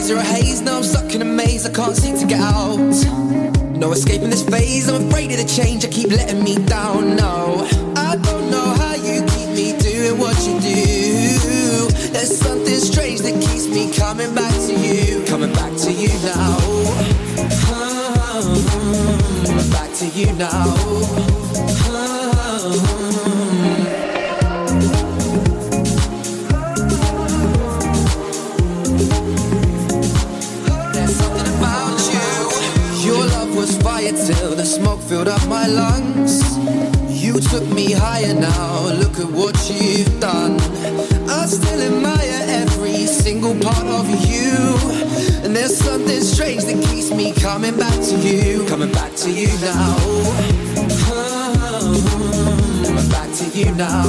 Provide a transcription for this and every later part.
days are a haze, now I'm stuck in a maze, I can't seem to get out. No escaping this phase, I'm afraid of the change, I keep letting me down. No, I don't know how you keep me doing what you do. There's something strange that keeps me coming back to you. Coming back to you now. Coming back to you now. Fire till the smoke filled up my lungs. You took me higher now, look at what you've done. I still admire every single part of you. And there's something strange that keeps me coming back to you. Coming back to you now. Coming back to you now.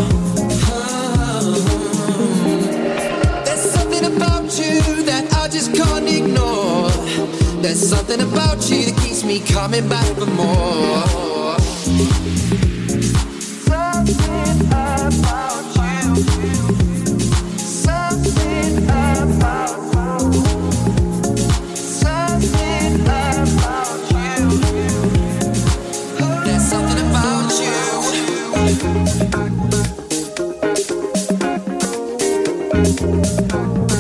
There's something about you that I just can't ignore. There's something about you that keeps me coming back for more. Something about you. Something about you. Something about you. There's something about you.